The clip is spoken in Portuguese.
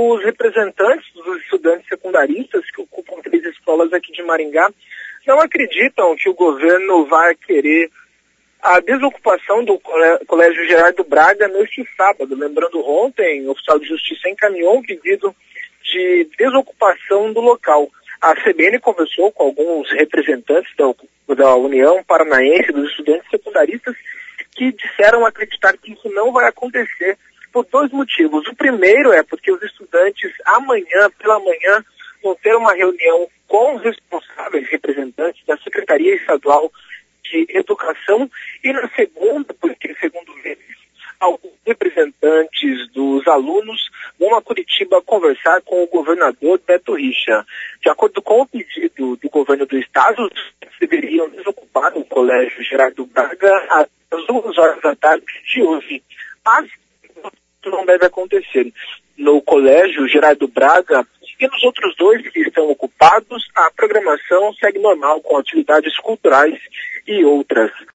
os representantes dos estudantes secundaristas que ocupam 3 escolas aqui de Maringá não acreditam que o governo vai querer a desocupação do Colégio Gerardo Braga neste sábado. Lembrando, ontem o oficial de justiça encaminhou um pedido de desocupação do local. A CBN conversou com alguns representantes da União Paranaense dos Estudantes Secundaristas que disseram acreditar que isso não vai acontecer por 2 motivos. O primeiro é porque os estudantes amanhã, pela manhã, vão ter uma reunião com os responsáveis representantes da Secretaria Estadual de Educação, e na segunda, porque segundo eles, alguns representantes dos alunos vão a Curitiba conversar com o governador Beto Richa. De acordo com o pedido do governo do estado, os estudantes deveriam desocupar o Colégio Gerardo Braga às 2 horas da tarde de hoje. Mas isso não deve acontecer. No Colégio Gerardo Braga e nos outros 2 que estão ocupados, a programação segue normal, com atividades culturais e outras.